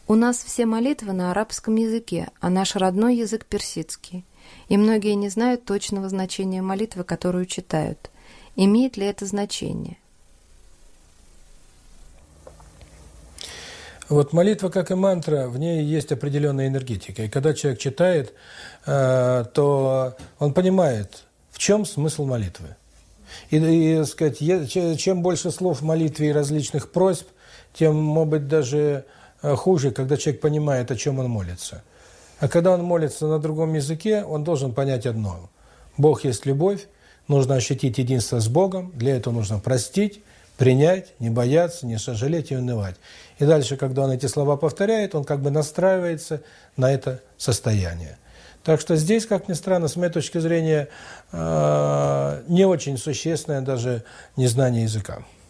У нас все молитвы на арабском языке, а наш родной язык персидский. И многие не знают точного значения молитвы, которую читают. Имеет ли это значение? Вот молитва, как и мантра, в ней есть определенная энергетика. И когда человек читает, то он понимает, в чем смысл молитвы. И сказать, чем больше слов в молитве и различных просьб, тем, может быть, даже хуже, когда человек понимает, о чем он молится. А когда он молится на другом языке, он должен понять одно. Бог есть любовь, нужно ощутить единство с Богом, для этого нужно простить, принять, не бояться, не сожалеть и унывать. И дальше, когда он эти слова повторяет, он как бы настраивается на это состояние. Так что здесь, как ни странно, с моей точки зрения, не очень существенное даже незнание языка.